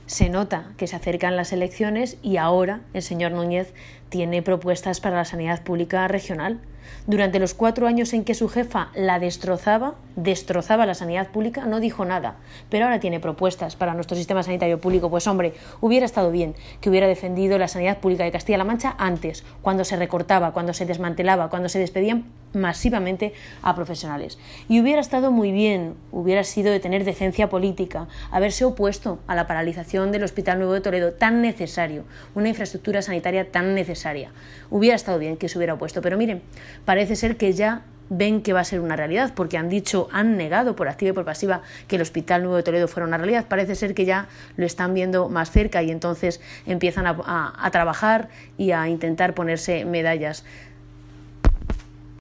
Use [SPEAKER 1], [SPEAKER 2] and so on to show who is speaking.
[SPEAKER 1] Se nota que se acercan las elecciones y ahora el señor Núñez tiene propuestas para la sanidad pública regional. Durante los 4 años en que su jefa la destrozaba la sanidad pública, no dijo nada, pero ahora tiene propuestas para nuestro sistema sanitario público. Pues hombre, hubiera estado bien que hubiera defendido la sanidad pública de Castilla-La Mancha antes, cuando se recortaba, cuando se desmantelaba, cuando se despedían masivamente a profesionales. Y hubiera estado muy bien, hubiera sido de tener decencia política, haberse opuesto a la paralización del Hospital Nuevo de Toledo, tan necesario, una infraestructura sanitaria tan necesaria. Hubiera estado bien que se hubiera opuesto, pero miren, parece ser que ya ven que va a ser una realidad, porque han negado por activa y por pasiva que el Hospital Nuevo de Toledo fuera una realidad. Parece ser que ya lo están viendo más cerca y entonces empiezan a trabajar y a intentar ponerse medallas.